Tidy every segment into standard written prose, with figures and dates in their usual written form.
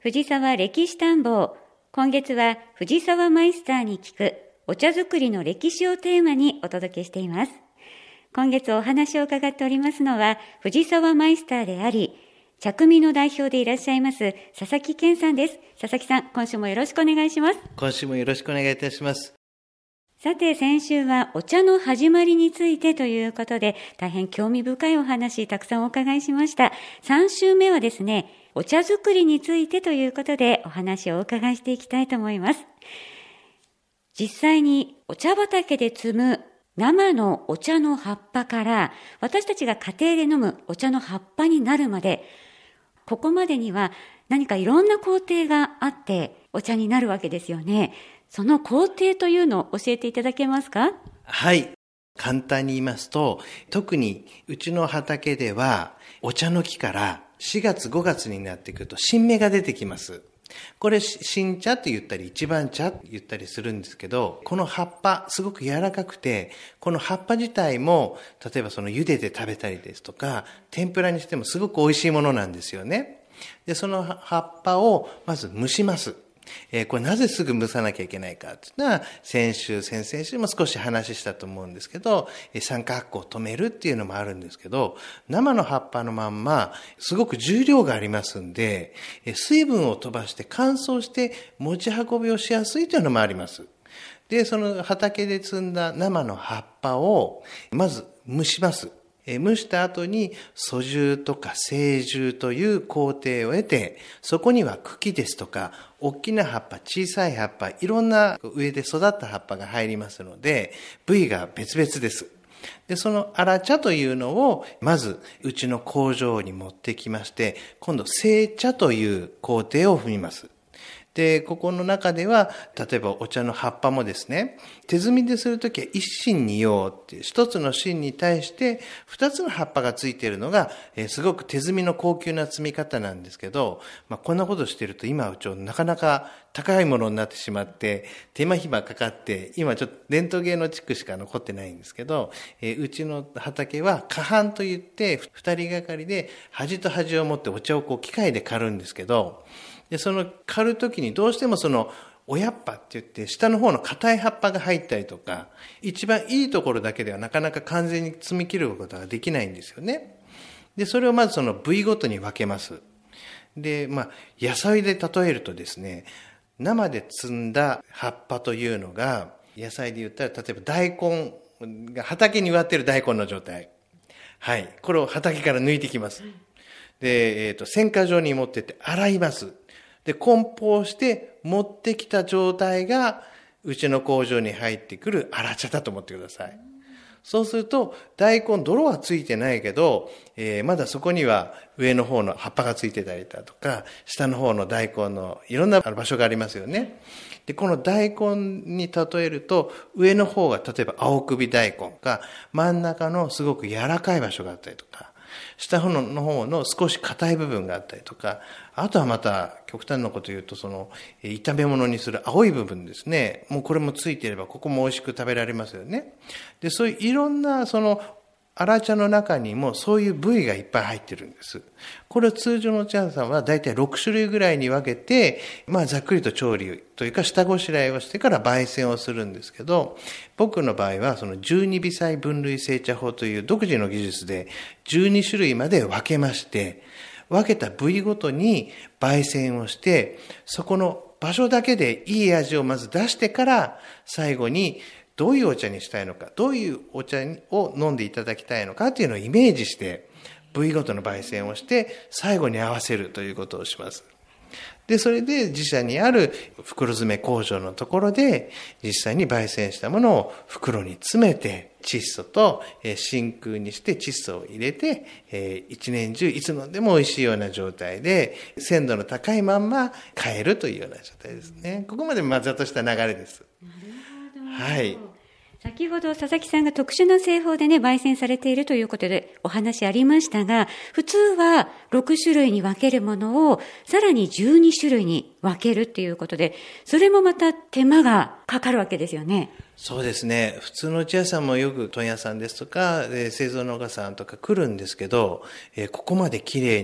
藤沢歴史探訪。今月は藤沢マイスターに聞くお茶作りの歴史をテーマにお届けしています。今月お話を伺っておりますのは藤沢マイスターであり、茶組の代表でいらっしゃいます佐々木健さんです。佐々木さん、今週もよろしくお願いします。 今週もよろしくお願いいたします。 さて、先週はお茶の始まりについてということで、大変興味深いお話たくさんお伺いしました。3週目はですね、お茶作りについてということでお話をお伺いしていきたいと思います。実際にお茶畑で摘む生のお茶の葉っぱから、私たちが家庭で飲むお茶の葉っぱになるまで、ここまでには何かいろんな工程があってお茶になるわけですよね。その工程というのを教えていただけますか？ はい。簡単に言いますと、特にうちの畑ではお茶の木から4月5月になってくると新芽が出てきます。これ新茶と言ったり一番茶と言ったりするんですけど、この葉っぱすごく柔らかくて、この葉っぱ自体も例えばその茹でて食べたりですとか天ぷらにしてもすごく美味しいものなんですよね。で、その葉っぱをまず蒸します。これなぜすぐ蒸さなきゃいけないかっていうのは、先々週も少し話したと思うんですけど、酸化発酵を止めるっていうのもあるんですけど、生の葉っぱのまんますごく重量がありますんで、水分を飛ばして乾燥して持ち運びをしやすいというのもあります。で、その畑で摘んだ生の葉っぱをまず蒸します。蒸した後に蘇重とか青重という工程を得て、そこには茎ですとか大きな葉っぱ、小さい葉っぱ、いろんな上で育った葉っぱが入りますので、部位が別々です。で、その荒茶というのをまずうちの工場に持ってきまして、今度製茶という工程を踏みます。で、ここの中では、例えばお茶の葉っぱもですね、手摘みでするときは一芯二葉っていう、一つの芯に対して二つの葉っぱがついているのが、すごく手摘みの高級な摘み方なんですけど、こんなことしてると今はなかなか高いものになってしまって、手間暇かかって、今ちょっと伝統芸能地区しか残ってないんですけど、うちの畑は過半といって、二人がかりで端と端を持ってお茶を機械で刈るんですけど、で、その刈るときにどうしてもその親っぱって言って下の方の硬い葉っぱが入ったりとか、一番いいところだけではなかなか完全に摘み切ることができないんですよね。で、それをまずその部位ごとに分けます。で、野菜で例えるとですね、生で摘んだ葉っぱというのが、野菜で言ったら例えば大根が畑に植わっている大根の状態。はい。これを畑から抜いてきます。で、選果場に持ってって洗います。で、梱包して持ってきた状態がうちの工場に入ってくる荒茶だと思ってください。そうすると大根泥はついてないけど、まだそこには上の方の葉っぱがついてたりだとか、下の方の大根のいろんな場所がありますよね。で、この大根に例えると、上の方が例えば青首大根が真ん中のすごく柔らかい場所があったりとか、下の方の少し硬い部分があったりとか、あとはまた極端なこと言うと、その炒め物にする青い部分ですね。もうこれもついていればここも美味しく食べられますよね。で、そういういろんなその荒茶の中にもそういう部位がいっぱい入ってるんです。これを通常のお茶屋さんはだいたい6種類ぐらいに分けて、ざっくりと調理というか下ごしらえをしてから焙煎をするんですけど、僕の場合はその12微細分類製茶法という独自の技術で12種類まで分けまして、分けた部位ごとに焙煎をして、そこの場所だけでいい味をまず出してから、最後にどういうお茶にしたいのか、どういうお茶を飲んでいただきたいのかっていうのをイメージして、部位ごとの焙煎をして、最後に合わせるということをします。で、それで自社にある袋詰め工場のところで、実際に焙煎したものを袋に詰めて、窒素と真空にして窒素を入れて、一年中いつ飲んでも美味しいような状態で、鮮度の高いまんま買えるというような状態ですね。ここまでざっとした流れです。 なるほど。 はい。 先ほど佐々木さんが特殊な製法でね、焙煎されているということでお話ありましたが、普通は6種類に分けるものをさらに12種類に分けるっていうことで、それもまた手間がかかるわけですよね。 そうですね。普通のお茶屋さんもよく問屋さんですとか、製造農家さんとか来るんですけど、ここまで綺麗な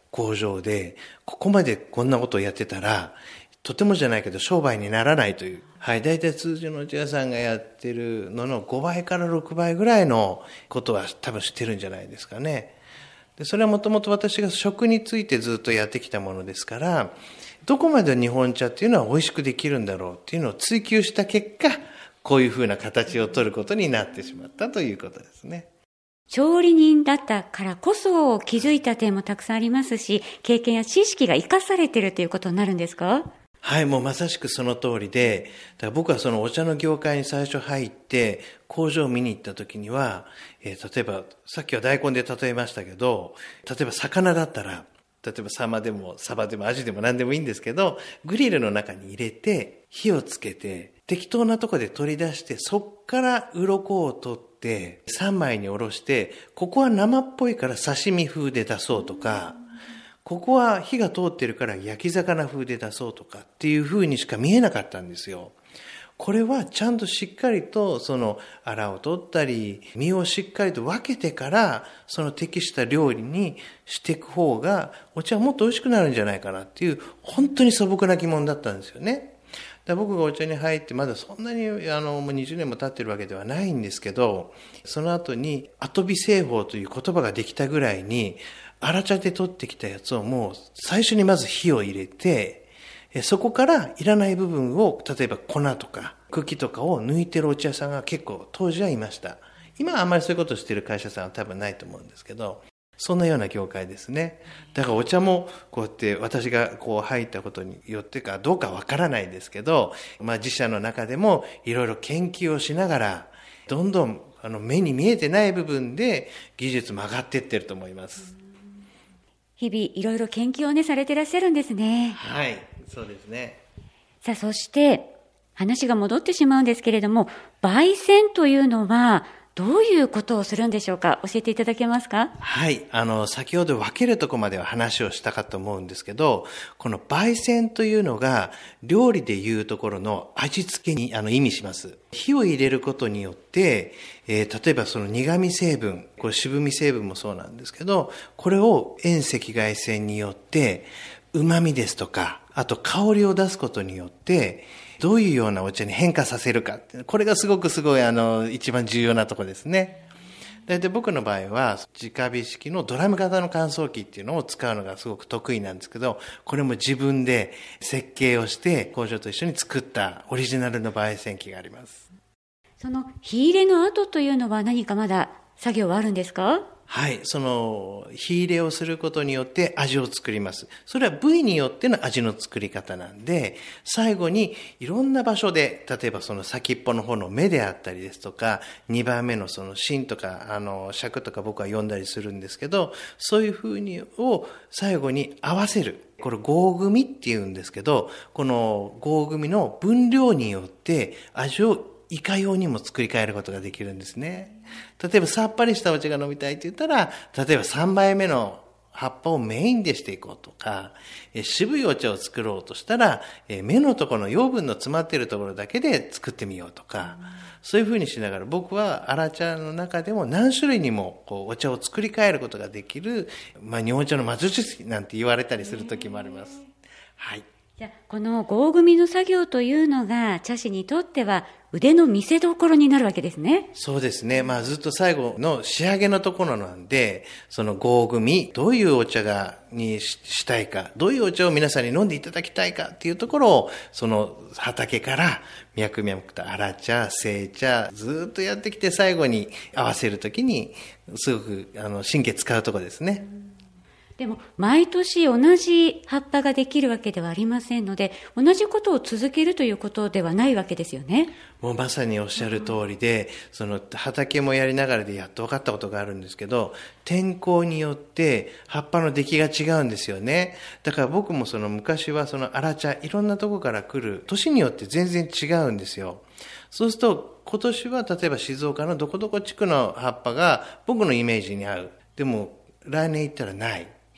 工場で、ここまでこんなことをやってたら、とてもじゃないけど商売にならないという。はい。だいたい通常のお茶屋さんがやってるのの5倍から6倍ぐらいのことは多分知ってるんじゃないですかね。で、それはもともと私が食についてずっとやってきたものですから、どこまで日本茶っていうのは美味しくできるんだろうっていうのを追求した結果、こういうふうな形を取ることになってしまったということですね。 調理人だったからこそ気づいた点もたくさんありますし、経験や知識が生かされているということになるんですか？ はい、もうまさしくその通りで、だから僕はそのお茶の業界に最初入って工場を見に行った時には、例えばさっきは大根で例えましたけど、例えば魚だったら、例えばサマでもサバでもアジでも何でもいいんですけど、グリルの中に入れて火をつけて適当なとこで取り出して、そっから鱗を取って3枚におろして、ここは生っぽいから刺身風で出そうとか、ここは火が通ってるから焼き魚風で出そうとかっていう風にしか見えなかったんですよ。これはちゃんとしっかりとそのアラを取ったり身をしっかりと分けてからその適した料理にしていく方がお茶はもっと美味しくなるんじゃないかなっていう本当に素朴な疑問だったんですよね。だ僕がお茶に入ってまだそんなにもう20年も経ってるわけではないんですけど、その後に後火製法という言葉ができたぐらいに荒茶で取ってきたやつをもう最初にまず火を入れて、そこからいらない部分を例えば粉とか茎とかを抜いてるお茶屋さんが結構当時はいました。今はあんまりそういうことをしている会社さんは多分ないと思うんですけど、そんなような業界ですね。だからお茶もこうやって私がこう入ったことによってかどうかわからないですけど、自社の中でもいろいろ研究をしながらどんどん目に見えてない部分で技術も上がっていってると思います。 日々いろいろ研究をねされていらっしゃるんですね。 はい、そうですね。 さあ、そして話が戻ってしまうんですけれども、焙煎というのはどういうことをするんでしょうか？教えていただけますか？ はい。先ほど分けるとこまでは話をしたかと思うんですけど、この焙煎というのが、料理でいうところの味付けに意味します。火を入れることによって、例えばその苦味成分、これ渋み成分もそうなんですけど、これを遠赤外線によって、旨味ですとか、あと香りを出すことによって、どういうようなお茶に変化させるかって、これがすごく一番重要なところですね。大体僕の場合は直火式のドラム型の乾燥機っていうのを使うのがすごく得意なんですけど、これも自分で設計をして工場と一緒に作ったオリジナルの焙煎機があります。 その火入れの後というのは何かまだ作業はあるんですか？ はい。火入れをすることによって味を作ります。それは部位によっての味の作り方なんで、最後にいろんな場所で、例えばその先っぽの方の目であったりですとか、2番目のその芯とか、尺とか僕は呼んだりするんですけど、そういう風にを最後に合わせる。これ合組って言うんですけど、この合組の分量によって味をいかようにも作り変えることができるんですね。例えばさっぱりしたお茶が飲みたいって言ったら、例えば3杯目の葉っぱをメインでしていこうとか、渋いお茶を作ろうとしたら、目のところの養分の詰まっているところだけで作ってみようとか、そういうふうにしながら僕は荒茶の中でも何種類にもお茶を作り変えることができる、日本茶の魔術師なんて言われたりする時もあります。はい。 じゃあこの合組の作業というのが茶師にとっては腕の見せ所になるわけですね。 そうですね。ずっと最後の仕上げのところなんで、その合組、どういうお茶にしたいか、どういうお茶を皆さんに飲んでいただきたいかっていうところを、その畑から脈々と荒茶、清茶、ずっとやってきて最後に合わせるときに、すごく神経使うところですね。 でも毎年同じ葉っぱができるわけではありませんので、同じことを続けるということではないわけですよね。 もうまさにおっしゃる通りで、その畑もやりながらでやっと分かったことがあるんですけど、天候によって葉っぱの出来が違うんですよね。だから僕も昔は荒茶、いろんなとこから来る、年によって全然違うんですよ。そうすると今年は例えば静岡のどこどこ地区の葉っぱが僕のイメージに合う。でも来年行ったらない。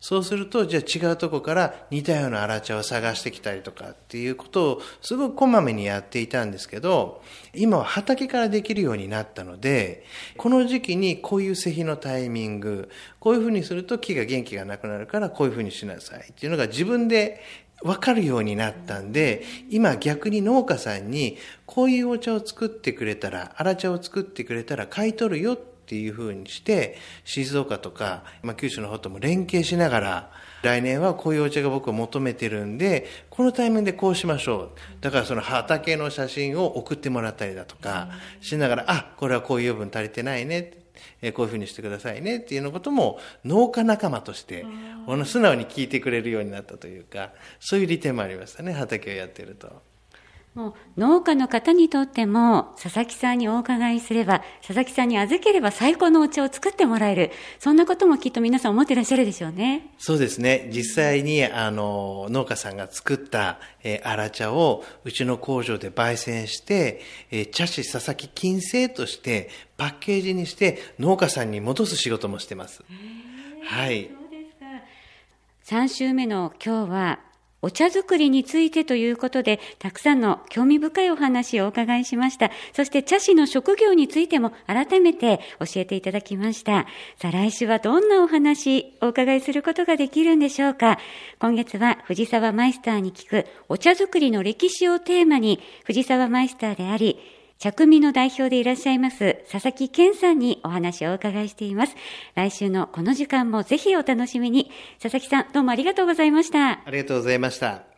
そうすると、じゃあ違うとこから似たような荒茶を探してきたりとかっていうことをすごくこまめにやっていたんですけど、今は畑からできるようになったので、この時期にこういう施肥のタイミング、こういうふうにすると木が元気がなくなるからこういうふうにしなさいっていうのが自分で分かるようになったんで、今逆に農家さんにこういうお茶を作ってくれたら、荒茶を作ってくれたら買い取るよっていう風にして、静岡とか、九州の方とも連携しながら、来年はこういうお茶が僕は求めてるんで、このタイミングでこうしましょう。だからその畑の写真を送ってもらったりだとかしながら、これはこういう部分足りてないね。こういうふうにしてくださいねっていうのことも農家仲間として素直に聞いてくれるようになったというか、そういう利点もありましたね、畑をやっていると。 もう農家の方にとっても佐々木さんにお伺いすれば、佐々木さんに預ければ最高のお茶を作ってもらえる、そんなこともきっと皆さん思ってらっしゃるでしょうね。 そうですね。実際に農家さんが作った荒茶をうちの工場で焙煎して茶師佐々木金星としてパッケージにして農家さんに戻す仕事もしてます。はい。 そうですか。3週目の今日はお茶作りについてということで、たくさんの興味深いお話をお伺いしました。そして茶師の職業についても改めて教えていただきました。さあ来週はどんなお話お伺いすることができるんでしょうか。今月は藤沢マイスターに聞くお茶作りの歴史をテーマに、藤沢マイスターであり茶組の代表でいらっしゃいます佐々木健さんにお話をお伺いしています。来週のこの時間もぜひお楽しみに。佐々木さん、どうもありがとうございました。 ありがとうございました。